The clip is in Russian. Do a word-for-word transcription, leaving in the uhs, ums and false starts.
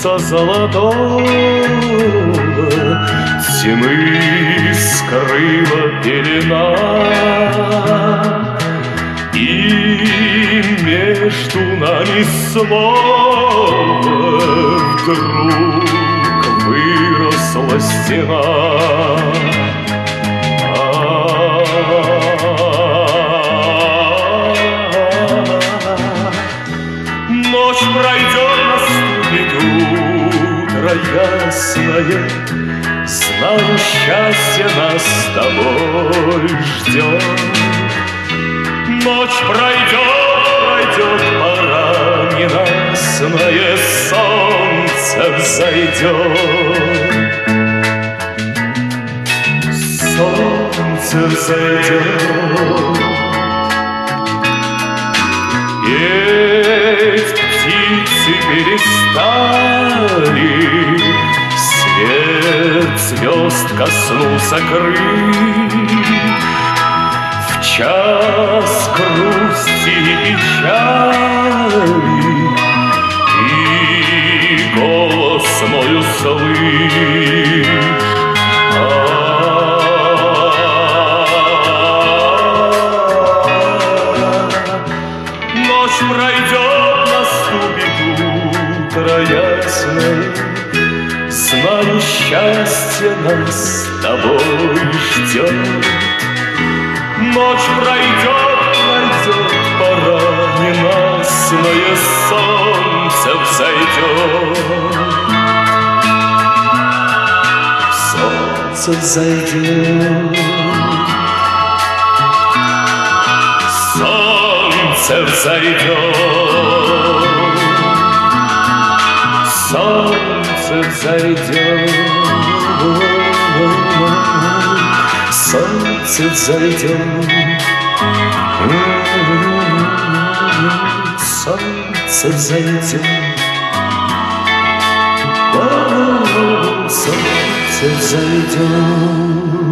солнца золотого тьмы скрыла пелена, и между нами снова вдруг выросла стена. Ночь пройдет, наступит утро ясное, знаю, счастье нас с тобой ждет. Ночь пройдет, пройдет, пора ненастное, солнце взойдет. Солнце взойдет. Петь птицы перестали, свет звезд коснулся крыль. В час грусти и печали и голос мой услышь. Ночь пройдет, наступит утро ясное, знаю, счастье нас с тобой ждет. Ночь пройдет, пройдет, пора ненастное, солнце взойдет. Солнце взойдет. Солнце взойдет. Солнце взойдет. Солнце взойдет. Солнце взойдет. Солнце взойдет.